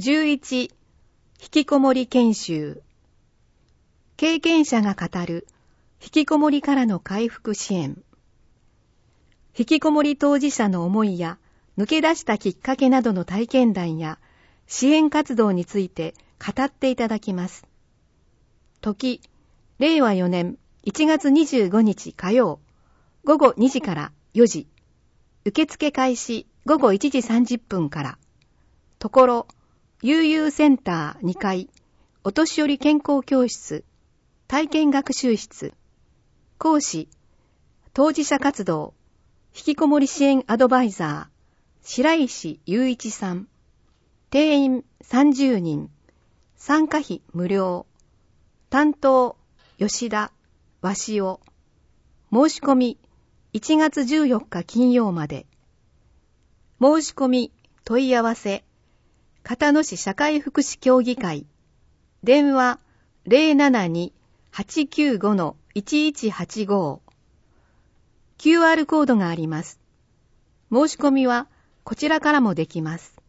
11、引きこもり研修。経験者が語る引きこもりからの回復支援。引きこもり当事者の思いや抜け出したきっかけなどの体験談や支援活動について語っていただきます。時、令和4年1月25日火曜、午後2時から4時。受付開始午後1時30分から。ところ、悠々センター2階、お年寄り健康教室、体験学習室。講師、当事者活動、引きこもり支援アドバイザー、白石雄一さん。定員30人。参加費無料。担当、吉田、鷲尾。申し込み、1月14日金曜まで。申し込み、問い合わせ、片野市社会福祉協議会。電話 072-895-1185。QR コードがあります。申し込みはこちらからもできます。